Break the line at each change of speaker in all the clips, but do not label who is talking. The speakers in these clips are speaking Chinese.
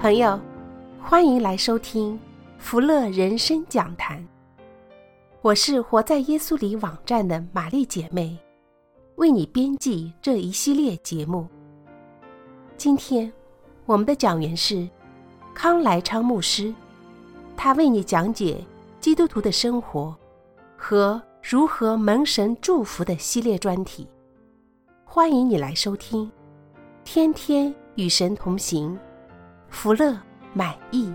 朋友，欢迎来收听福乐人生讲坛。我是活在耶稣里网站的玛丽姐妹，为你编辑这一系列节目。今天我们的讲员是康来昌牧师，他为你讲解基督徒的生活和如何蒙神祝福的系列专题。欢迎你来收听，天天与神同行，福乐满意。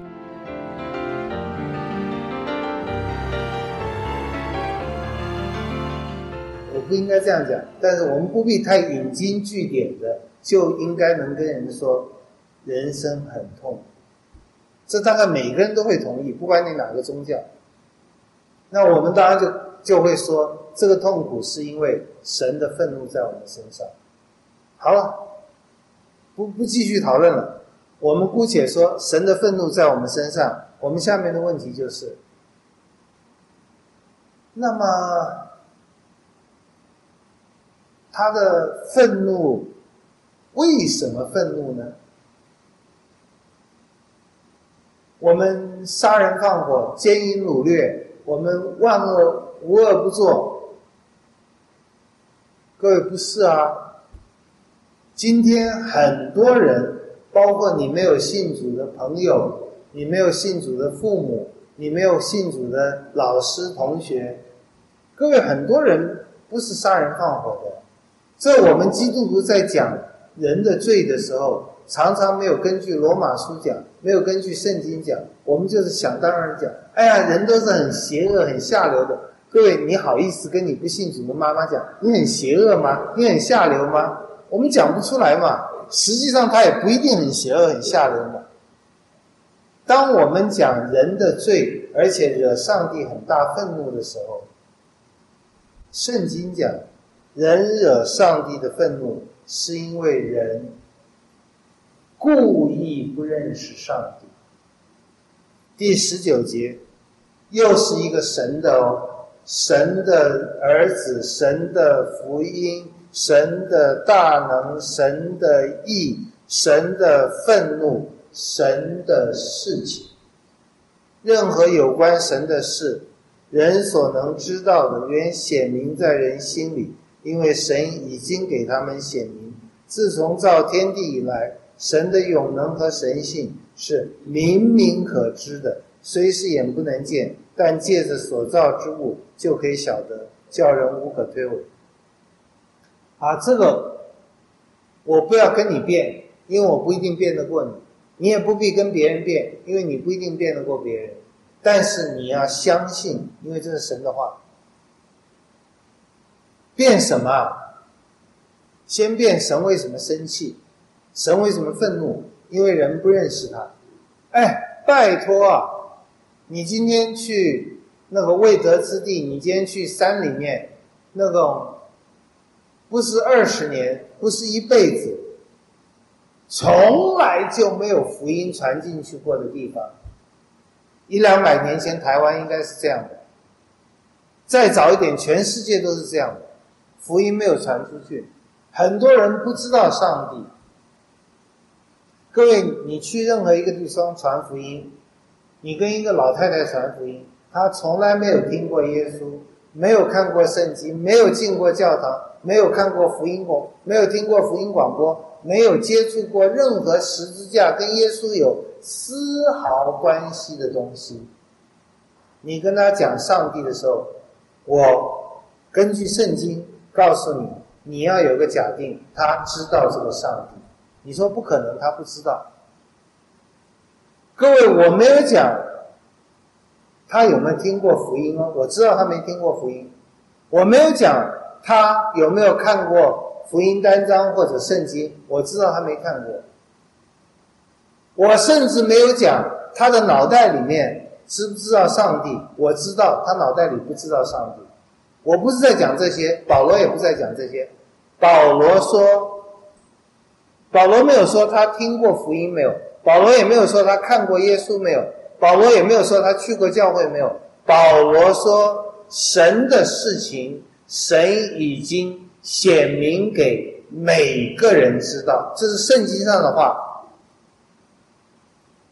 我不应该这样讲，但是我们不必太引经据典的，就应该能跟人说人生很痛。这大概每个人都会同意，不管你哪个宗教。那我们当然就会说，这个痛苦是因为神的愤怒在我们身上。好了，不继续讨论了。我们姑且说神的愤怒在我们身上，我们下面的问题就是，那么他的愤怒为什么愤怒呢？我们杀人放火、奸淫掳掠，我们万恶无恶不作。各位，不是啊。今天很多人，包括你没有信主的朋友，你没有信主的父母，你没有信主的老师同学，各位，很多人不是杀人放火的。这我们基督徒在讲人的罪的时候，常常没有根据罗马书讲，没有根据圣经讲，我们就是想当然讲，哎呀，人都是很邪恶很下流的。各位，你好意思跟你不信主的妈妈讲你很邪恶吗？你很下流吗？我们讲不出来嘛。实际上他也不一定很邪恶很下流嘛。当我们讲人的罪，而且惹上帝很大愤怒的时候，圣经讲人惹上帝的愤怒是因为人故意不认识上帝。第19节又是一个神的儿子，神的福音，神的大能，神的义，神的愤怒，神的事情。任何有关神的事，人所能知道的原显明在人心里，因为神已经给他们显明。自从造天地以来，神的永能和神性是明明可知的，虽是眼不能见，但借着所造之物就可以晓得，叫人无可推诿。这个我不要跟你辩，因为我不一定辩得过你，你也不必跟别人辩，因为你不一定辩得过别人。但是你要相信，因为这是神的话。辩什么？先辩神为什么生气，神为什么愤怒？因为人不认识他。拜托啊，你今天去那个未得之地，你今天去山里面，那种不是20年，不是一辈子，从来就没有福音传进去过的地方，100-200年前台湾应该是这样的，再早一点全世界都是这样的，福音没有传出去，很多人不知道上帝。各位，你去任何一个地方传福音，你跟一个老太太传福音，她从来没有听过耶稣，没有看过圣经，没有进过教堂，没有看过福音广，没有听过福音广播，没有接触过任何十字架跟耶稣有丝毫关系的东西。你跟他讲上帝的时候，我根据圣经告诉你，你要有个假定，他知道这个上帝。你说不可能，他不知道。各位，我没有讲他有没有听过福音哦，我知道他没听过福音。我没有讲他有没有看过福音单章或者圣经，我知道他没看过。我甚至没有讲他的脑袋里面知不知道上帝，我知道他脑袋里不知道上帝。我不是在讲这些，保罗也不在讲这些。保罗没有说他听过福音没有，保罗也没有说他看过耶稣没有，保罗也没有说他去过教会没有。保罗说神的事情，神已经显明给每个人知道，这是圣经上的话。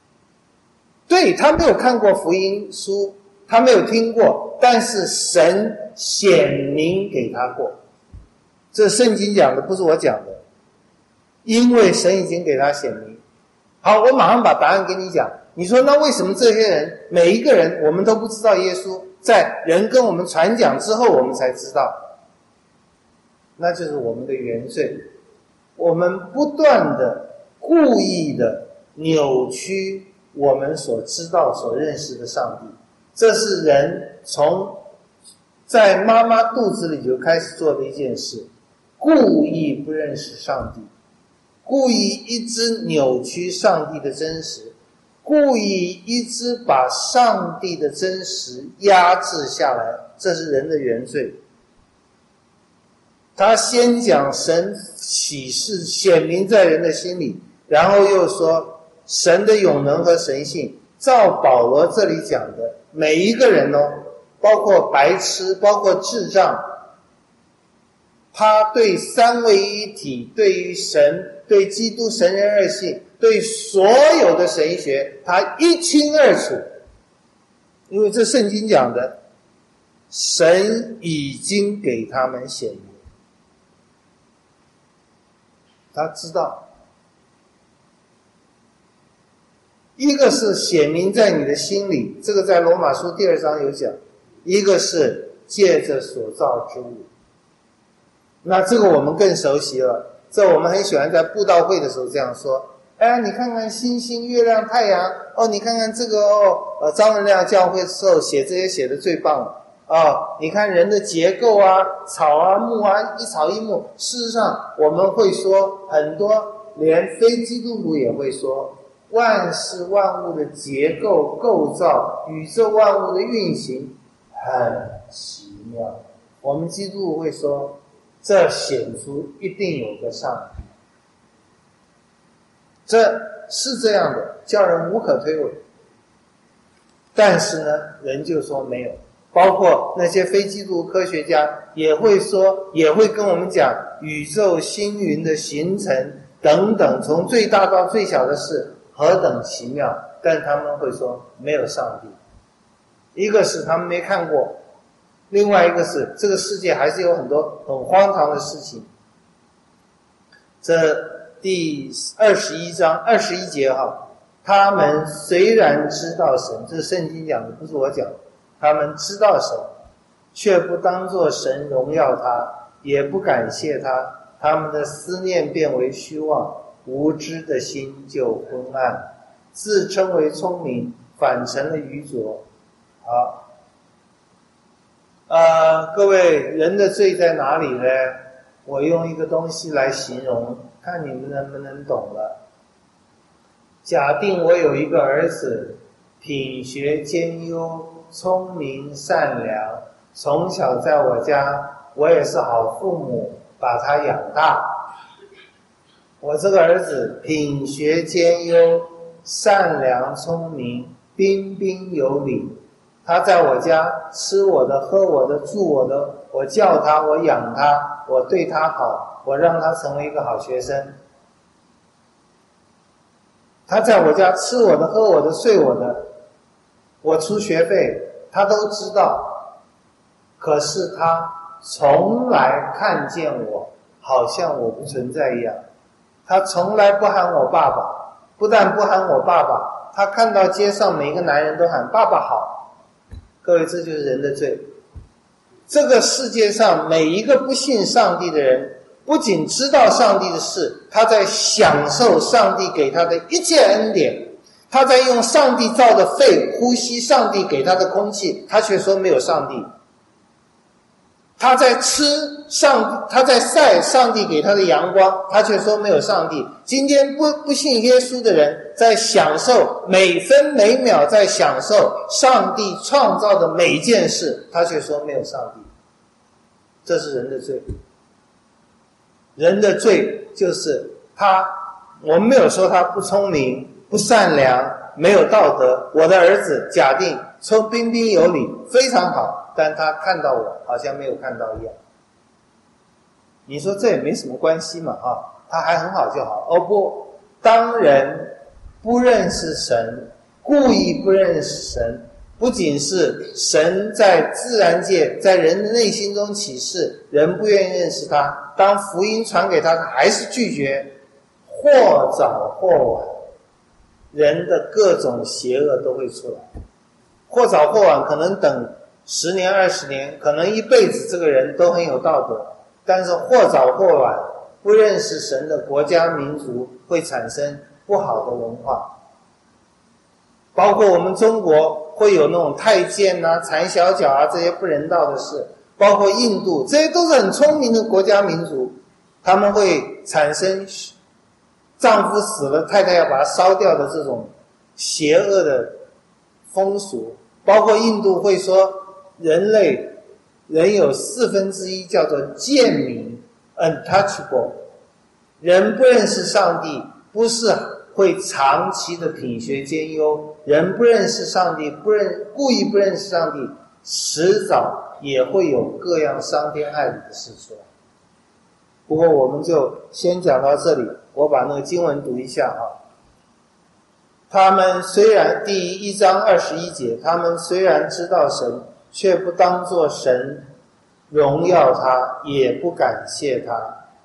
对，他没有看过福音书，他没有听过，但是神显明给他过。这圣经讲的，不是我讲的，因为神已经给他显明。好，我马上把答案给你讲。你说那为什么这些人每一个人我们都不知道耶稣，在人跟我们传讲之后我们才知道？那就是我们的原罪，我们不断的故意的扭曲我们所知道所认识的上帝。这是人从在妈妈肚子里就开始做的一件事，故意不认识上帝，故意一直扭曲上帝的真实，故意一直把上帝的真实压制下来，这是人的原罪。他先讲神启示显明在人的心里，然后又说神的永能和神性。照保罗这里讲的，每一个人包括白痴，包括智障，他对三位一体，对于神，对基督神人二性，对所有的神学他一清二楚。因为这圣经讲的，神已经给他们显明，他知道。一个是显明在你的心里，这个在罗马书第2章有讲，一个是借着所造之物。那这个我们更熟悉了，这我们很喜欢在布道会的时候这样说。哎，你看看星星、月亮、太阳，你看看这个张文亮教会的时候写这些写的最棒了。你看人的结构啊，草啊、木啊，一草一木。事实上我们会说很多，连非基督徒也会说，万事万物的结构构造，宇宙万物的运行很奇妙。我们基督徒会说，这显出一定有个上帝，这是这样的，叫人无可推诿。但是呢，人就说没有。包括那些非基督科学家也会说，也会跟我们讲宇宙星云的形成等等，从最大到最小的事何等奇妙，但他们会说没有上帝。一个是他们没看过，另外一个是这个世界还是有很多很荒唐的事情。这第21章21节他们虽然知道神，这是圣经讲的，不是我讲的，他们知道神，却不当作神荣耀他，也不感谢他，他们的思念变为虚妄，无知的心就昏暗，自称为聪明，反成了愚拙。好，各位，人的罪在哪里呢？我用一个东西来形容，看你们能不能懂了。假定我有一个儿子，品学兼优，聪明善良，从小在我家，我也是好父母把他养大。我这个儿子品学兼优，善良聪明，彬彬有礼，他在我家吃我的，喝我的，住我的，我叫他，我养他，我对他好，我让他成为一个好学生。他在我家吃我的，喝我的，睡我的，我出学费他都知道，可是他从来看见我好像我不存在一样，他从来不喊我爸爸，不但不喊我爸爸，他看到街上每个男人都喊爸爸好。各位，这就是人的罪。这个世界上每一个不信上帝的人，不仅知道上帝的事，他在享受上帝给他的一切恩典，他在用上帝造的肺呼吸上帝给他的空气，他却说没有上帝。他在他在晒上帝给他的阳光，他却说没有上帝。今天不信耶稣的人，在享受每分每秒，在享受上帝创造的每一件事，他却说没有上帝。这是人的罪。人的罪就是我们没有说他不聪明、不善良、没有道德。我的儿子假定彬彬有礼，非常好，但他看到我好像没有看到一样。你说这也没什么关系嘛，他还很好就好。不，当人不认识神， 故意不认识神，不仅是神在自然界在人的内心中启示，人不愿意认识他，当福音传给他，他还是拒绝，或早或晚人的各种邪恶都会出来，或早或晚，可能等10年20年，可能一辈子这个人都很有道德，但是或早或晚不认识神的国家民族会产生不好的文化。包括我们中国会有那种太监啊、缠小脚啊，这些不人道的事，包括印度，这些都是很聪明的国家民族，他们会产生丈夫死了太太要把他烧掉的这种邪恶的风俗。包括印度会说人有1/4叫做贱民 untouchable， 人不认识上帝不是会长期的品学兼优，人不认识上帝，故意不认识上帝，迟早也会有各样伤天害理的事出来。不过我们就先讲到这里，我把那个经文读一下啊。他们虽然第1章21节，他们虽然知道神，却不当作神荣耀他，也不感谢他。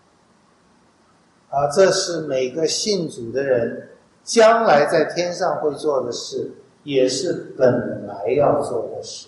这是每个信主的人将来在天上会做的事，也是本来要做的事。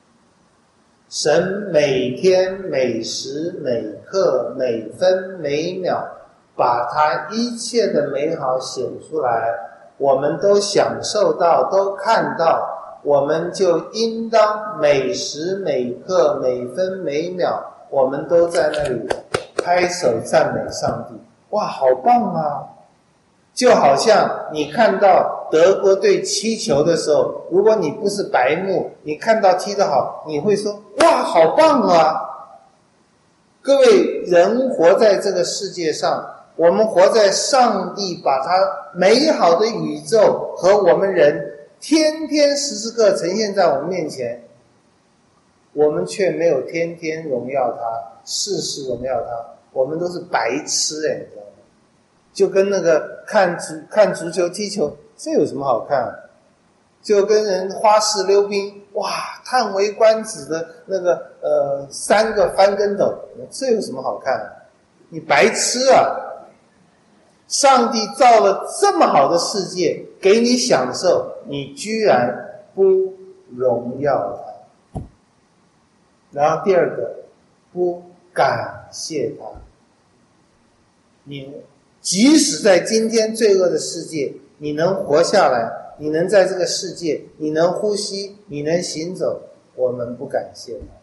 神每天每时每刻每分每秒把他一切的美好显出来，我们都享受到，都看到，我们就应当每时每刻每分每秒我们都在那里拍手赞美上帝。哇，好棒啊！就好像你看到德国队踢球的时候，如果你不是白目，你看到踢得好，你会说哇，好棒啊！各位，人活在这个世界上，我们活在上帝把他美好的宇宙和我们人天天时时刻呈现在我们面前，我们却没有天天荣耀他，事事荣耀他，我们都是白痴你知道吗？就跟那个看足球踢球，这有什么好看？就跟人花式溜冰，哇，叹为观止的那个3个翻跟斗，这有什么好看？你白痴啊！上帝造了这么好的世界给你享受，你居然不荣耀他。然后第二个，不感谢他。你即使在今天罪恶的世界，你能活下来，你能在这个世界，你能呼吸，你能行走，我们不感谢他。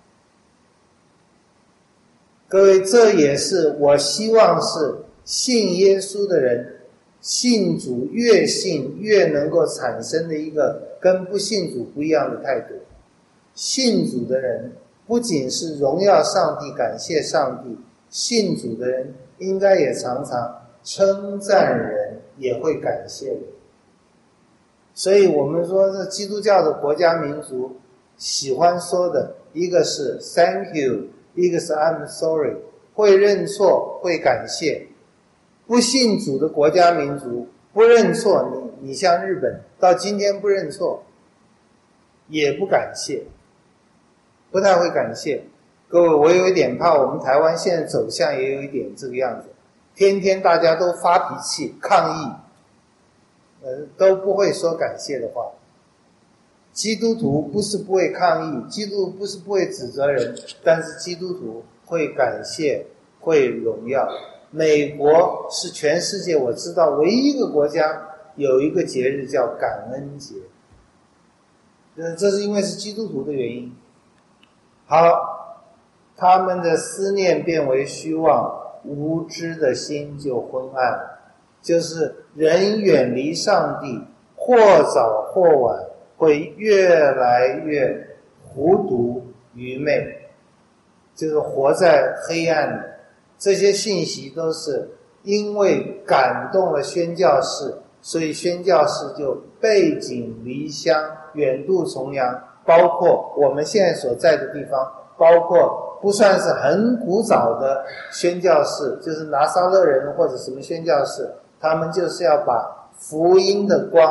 各位，这也是我希望是信耶稣的人，信主越信越能够产生的一个跟不信主不一样的态度。信主的人不仅是荣耀上帝感谢上帝，信主的人应该也常常称赞人，也会感谢人。所以我们说这基督教的国家民族喜欢说的，一个是 thank you， 一个是 I'm sorry， 会认错，会感谢。不信主的国家民族不认错，你像日本到今天不认错，也不感谢，不太会感谢。各位，我有一点怕我们台湾现在走向也有一点这个样子，天天大家都发脾气抗议，都不会说感谢的话。基督徒不是不会抗议，基督徒不是不会指责人，但是基督徒会感谢，会荣耀。美国是全世界我知道唯一一个国家有一个节日叫感恩节，这是因为是基督徒的原因。好，他们的思念变为虚妄，无知的心就昏暗，就是人远离上帝，或早或晚会越来越糊涂愚昧，就是活在黑暗里。这些信息都是因为感动了宣教士，所以宣教士就背井离乡，远渡重洋，包括我们现在所在的地方，包括不算是很古早的宣教士，就是拿撒勒人或者什么宣教士，他们就是要把福音的光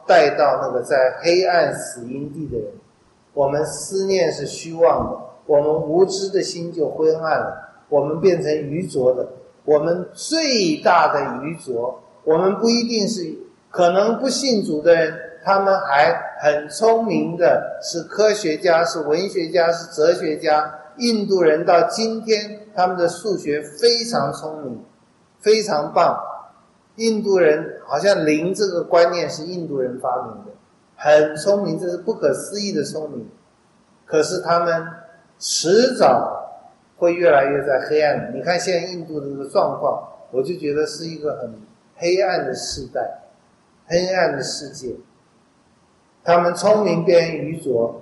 带到那个在黑暗死荫地的人。我们思念是虚妄的，我们无知的心就昏暗了，我们变成愚拙的。我们最大的愚拙，我们不一定是，可能不信主的人他们还很聪明的，是科学家，是文学家，是哲学家。印度人到今天他们的数学非常聪明，非常棒。印度人好像零这个观念是印度人发明的，很聪明，这是不可思议的聪明。可是他们迟早会越来越在黑暗里。你看现在印度的这个状况，我就觉得是一个很黑暗的时代，黑暗的世界。他们聪明变愚拙，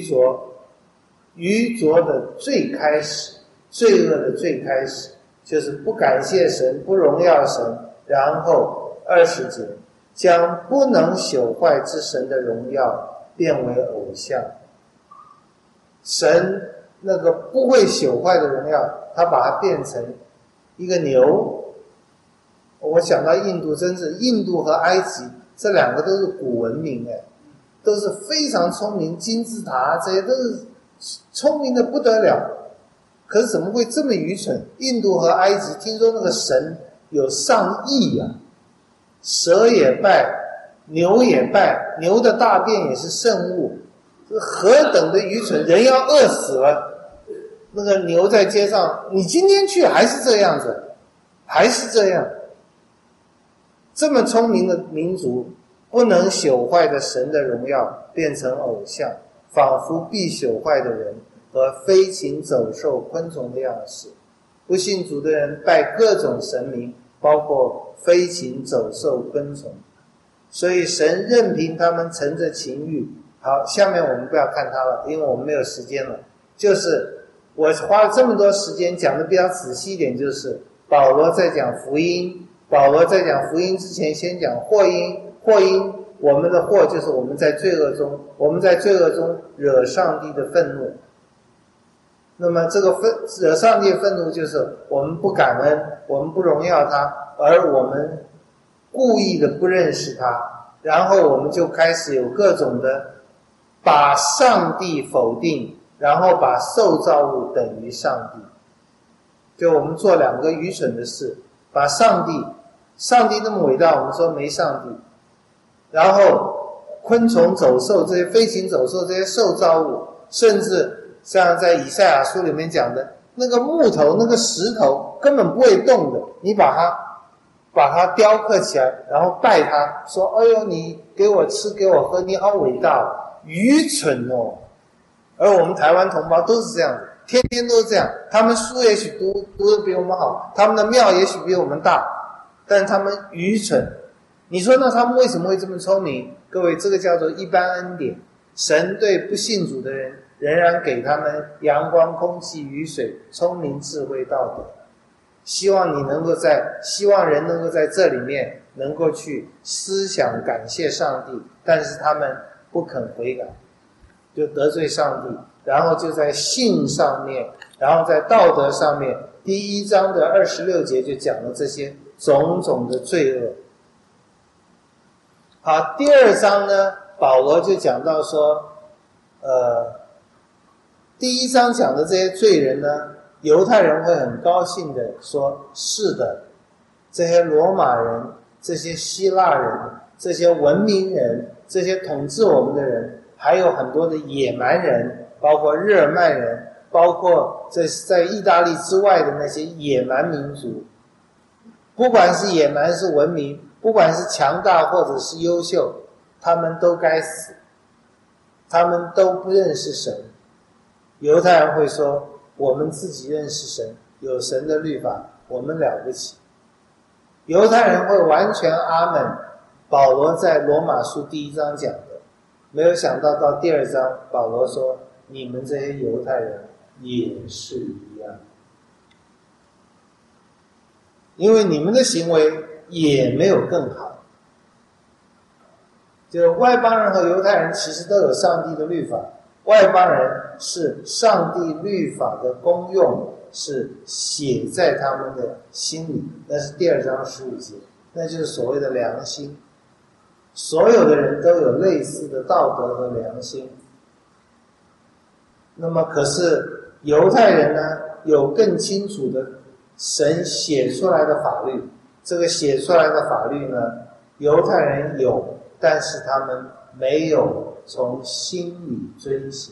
愚拙的最开始，罪恶的最开始，就是不感谢神，不荣耀神。然后20节，将不能朽坏之神的荣耀变为偶像。神那个不会朽坏的荣耀，他把它变成一个牛。我想到印度，真是印度和埃及这两个都是古文明，都是非常聪明，金字塔这些都是聪明的不得了。可是怎么会这么愚蠢？印度和埃及听说那个神有上亿啊，蛇也拜，牛也拜，牛的大便也是圣物，这何等的愚蠢！人要饿死了，那个牛在街上，你今天去还是这样子，还是这样。这么聪明的民族，不能朽坏的神的荣耀变成偶像，仿佛必朽坏的人和飞禽走兽昆虫的样式。不信主的人拜各种神明，包括飞禽走兽昆虫，所以神任凭他们乘着情欲。好，下面我们不要看它了，因为我们没有时间了。就是我花了这么多时间讲的比较仔细一点，就是保罗在讲福音，保罗在讲福音之前先讲祸因，祸因我们的祸就是我们在罪恶中，我们在罪恶中惹上帝的愤怒。那么这个惹上帝的愤怒就是我们不感恩，我们不荣耀他，而我们故意的不认识他，然后我们就开始有各种的把上帝否定，然后把受造物等于上帝。就我们做两个愚蠢的事，把上帝那么伟大，我们说没上帝，然后昆虫走兽，这些飞禽走兽，这些受造物，甚至像在以赛亚书里面讲的那个木头，那个石头根本不会动的，你把它雕刻起来，然后拜它，说哎呦你给我吃给我喝，你好伟大哦，愚蠢哦。而我们台湾同胞都是这样子，天天都是这样。他们书也许读得比我们好，他们的庙也许比我们大，但他们愚蠢。你说那他们为什么会这么聪明？各位，这个叫做一般恩典。神对不信主的人仍然给他们阳光、空气、雨水、聪明、智慧、道德。希望人能够在这里面能够去思想感谢上帝，但是他们不肯悔改，就得罪上帝，然后就在信上面，然后在道德上面，第1章的26节就讲了这些种种的罪恶。好，第2章呢，保罗就讲到说第1章讲的这些罪人呢，犹太人会很高兴的说，是的，这些罗马人，这些希腊人，这些文明人，这些统治我们的人，还有很多的野蛮人，包括日耳曼人，包括在意大利之外的那些野蛮民族，不管是野蛮是文明，不管是强大或者是优秀，他们都该死，他们都不认识神。犹太人会说，我们自己认识神，有神的律法，我们了不起。犹太人会完全阿们保罗在罗马书第1章讲的，没有想到到第2章，保罗说你们这些犹太人也是一样，因为你们的行为也没有更好。就外邦人和犹太人其实都有上帝的律法，外邦人是上帝律法的功用是写在他们的心里，那是第2章15节，那就是所谓的良心。 所有的人都有类似的道德和良心。那么可是犹太人呢，有更清楚的神写出来的法律，这个写出来的法律呢，犹太人有，但是他们没有从心里遵行。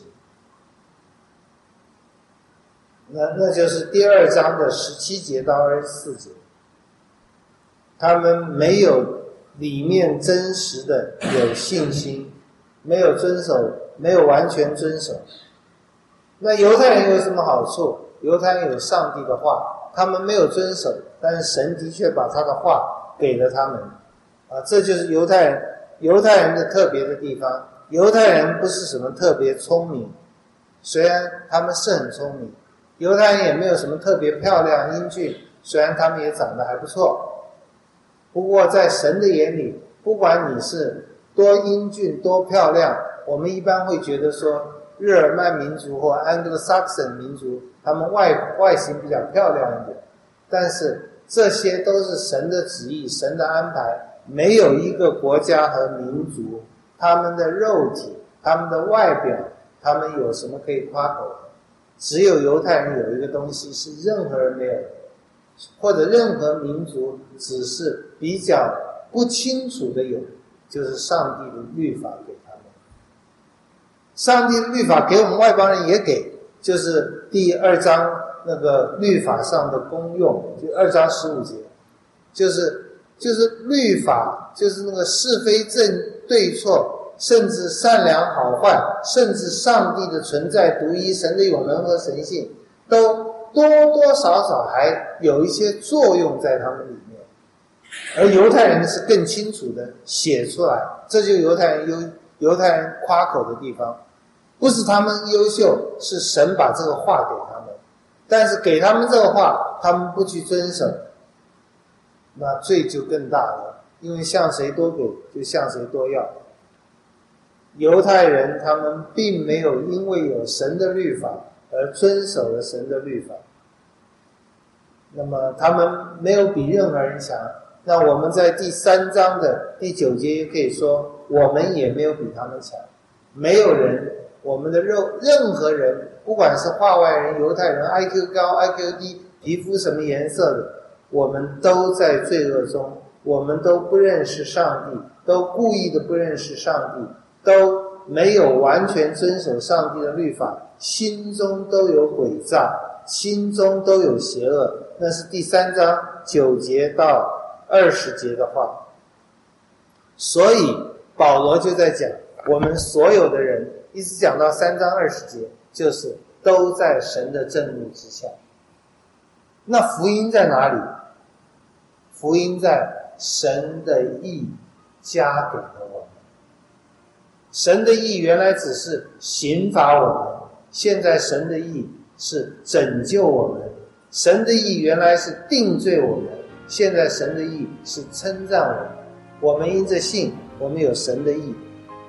那就是第2章的17节到24节，他们没有里面真实的有信心，没有遵守，没有完全遵守。那犹太人有什么好处？犹太人有上帝的话，他们没有遵守，但是神的确把他的话给了他们这就是犹太人的特别的地方。犹太人不是什么特别聪明，虽然他们是很聪明，犹太人也没有什么特别漂亮英俊，虽然他们也长得还不错。不过在神的眼里，不管你是多英俊多漂亮，我们一般会觉得说日耳曼民族或 Anglo-Saxon 民族他们外形比较漂亮一点，但是这些都是神的旨意，神的安排。没有一个国家和民族，他们的肉体，他们的外表，他们有什么可以夸口的？只有犹太人有一个东西是任何人没有的，或者任何民族只是比较不清楚的有，就是上帝的律法给他们。上帝的律法给我们外邦人也给，就是第2章那个律法上的功用，就2章15节，就是律法，就是那个是非正对错，甚至善良好坏，甚至上帝的存在独一，神的永能和神性，都多多少少还有一些作用在他们里面。而犹太人是更清楚的写出来，这就是犹太人夸口的地方。不是他们优秀，是神把这个话给他们，但是给他们这个话，他们不去遵守，那罪就更大了，因为向谁多给就向谁多要。犹太人他们并没有因为有神的律法而遵守了神的律法，那么他们没有比任何人强。那我们在第3章的第9节也可以说，我们也没有比他们强。没有人，我们的任何人，不管是化外人、犹太人， IQ 高 IQ 低，皮肤什么颜色的，我们都在罪恶中，我们都不认识上帝，都故意的不认识上帝，都没有完全遵守上帝的律法，心中都有诡诈，心中都有邪恶。那是第3章9节到20节的话。所以保罗就在讲，我们所有的人一直讲到3章20节，就是都在神的正路之下。那福音在哪里？福音在神的义加给了我们。神的义原来只是刑罚我们，现在神的义是拯救我们。神的义原来是定罪我们，现在神的义是称赞我们。我们因着信，我们有神的义。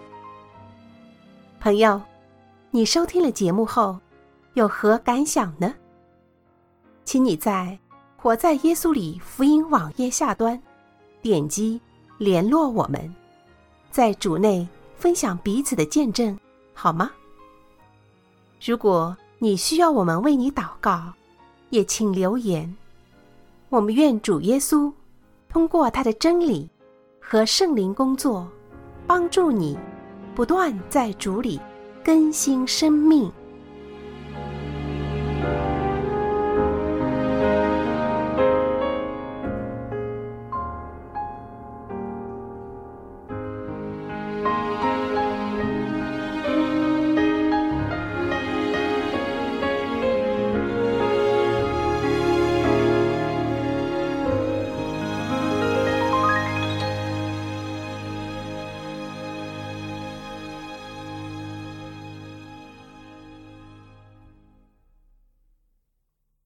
朋友，你收听了节目后有何感想呢？请你在活在耶稣里福音网页下端点击联络我们，在主内分享彼此的见证，好吗？如果你需要我们为你祷告，也请留言。我们愿主耶稣通过他的真理和圣灵工作，帮助你不断在主里更新生命。